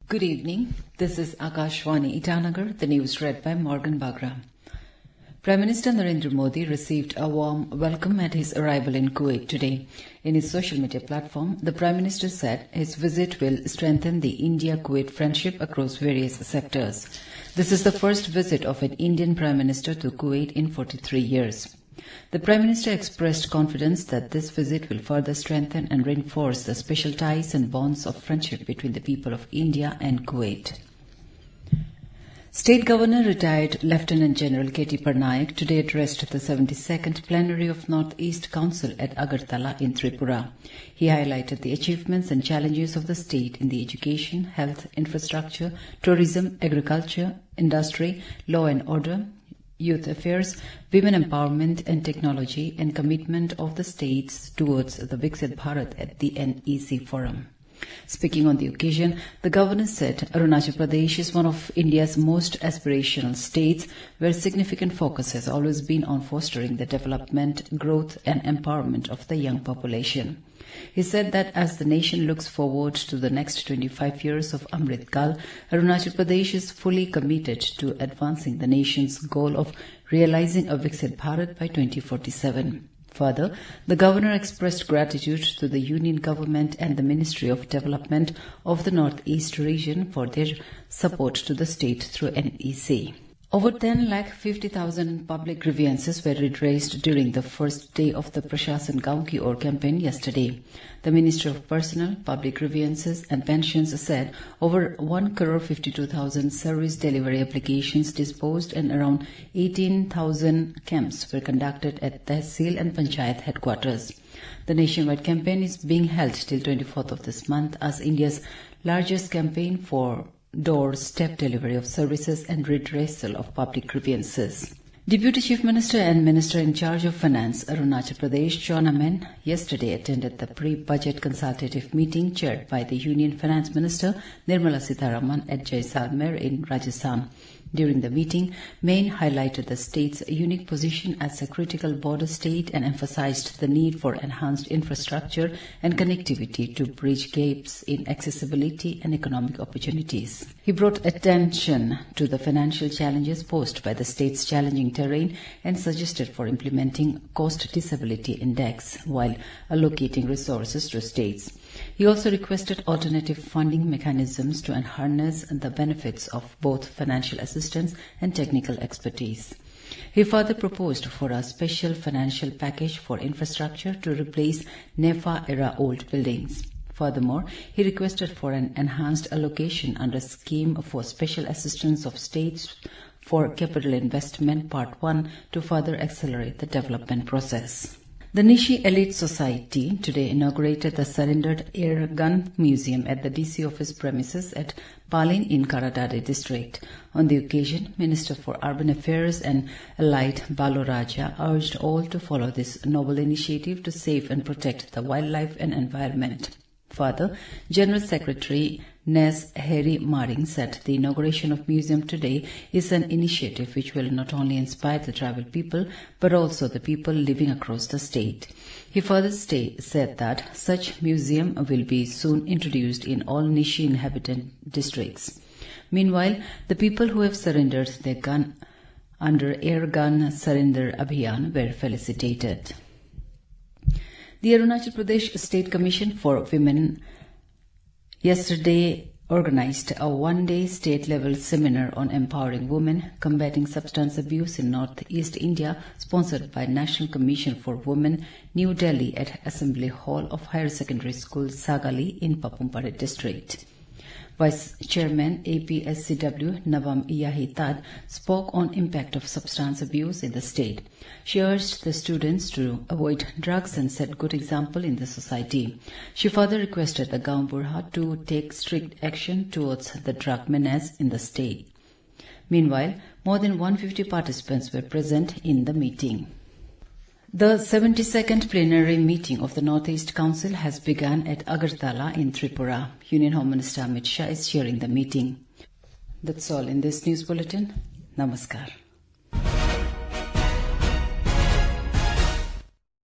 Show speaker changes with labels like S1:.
S1: Good evening. This is Akashvani Itanagar, the news read by Morgan Bagra. Prime Minister Narendra Modi received a warm welcome at his arrival in Kuwait today. In his social media platform, the Prime Minister said his visit will strengthen the India-Kuwait friendship across various sectors. This is the first visit of an Indian Prime Minister to Kuwait in 43 years. The Prime Minister expressed confidence that this visit will further strengthen and reinforce the special ties and bonds of friendship between the people of India and Kuwait. State Governor retired Lieutenant General K.T. Parnaik today addressed the 72nd plenary of North East Council at Agartala in Tripura. He highlighted the achievements and challenges of the state in the education, health, infrastructure, tourism, agriculture, industry, law and order, youth affairs, women empowerment and technology, and commitment of the states towards the Viksit Bharat at the NEC Forum. Speaking on the occasion, the governor said Arunachal Pradesh is one of India's most aspirational states where significant focus has always been on fostering the development, growth and empowerment of the young population. He said that as the nation looks forward to the next 25 years of Amrit Kal, Arunachal Pradesh is fully committed to advancing the nation's goal of realizing a Viksit Bharat by 2047. Further, the governor expressed gratitude to the Union Government and the Ministry of Development of the North-East region for their support to the state through NEC. Over 10,50,000 public grievances were redressed during the first day of the Prashasan Gaon Ki Or campaign yesterday. The Minister of Personnel, Public Grievances and Pensions said over 1,52,000 service delivery applications disposed and around 18,000 camps were conducted at Tehsil and Panchayat headquarters. The nationwide campaign is being held till 24th of this month as India's largest campaign for doorstep delivery of services and redressal of public grievances. Deputy Chief Minister and Minister in charge of Finance, Arunachal Pradesh, Chawna Menon, yesterday attended the pre-budget consultative meeting chaired by the Union Finance Minister Nirmala Sitharaman at Jaisalmer in Rajasthan. During the meeting, Menon highlighted the state's unique position as a critical border state and emphasized the need for enhanced infrastructure and connectivity to bridge gaps in accessibility and economic opportunities. He brought attention to the financial challenges posed by the state's challenging terrain and suggested for implementing Cost Disability Index while allocating resources to states. He also requested alternative funding mechanisms to harness the benefits of both financial assistance and technical expertise. He further proposed for a special financial package for infrastructure to replace NEFA-era old buildings. Furthermore, he requested for an enhanced allocation under Scheme for Special Assistance of States for Capital Investment Part 1 to further accelerate the development process. The Nishi Elite Society today inaugurated the Surrendered Air Gun Museum at the DC office premises at Palin in Karadade district. On the occasion, Minister for Urban Affairs and Allied Balo Raja urged all to follow this noble initiative to save and protect the wildlife and environment. Further, General Secretary Nes Harry Maring said the inauguration of museum today is an initiative which will not only inspire the tribal people but also the people living across the state. He further said that such museum will be soon introduced in all Nishi inhabitant districts. Meanwhile, the people who have surrendered their gun under Air Gun Surrender Abhiyan were felicitated. The Arunachal Pradesh State Commission for Women yesterday organized a one-day state-level seminar on empowering women, combating substance abuse in Northeast India, sponsored by National Commission for Women, New Delhi at Assembly Hall of Higher Secondary School Sagali in Papumpare district. Vice Chairman APSCW Navam Iyahitad spoke on impact of substance abuse in the state. She urged the students to avoid drugs and set good example in the society. She further requested the Gaon Burha to take strict action towards the drug menace in the state. Meanwhile, more than 150 participants were present in the meeting. The 72nd plenary meeting of the North-East Council has begun at Agartala in Tripura. Union Home Minister Amit Shah is chairing the meeting. That's all in this news bulletin. Namaskar.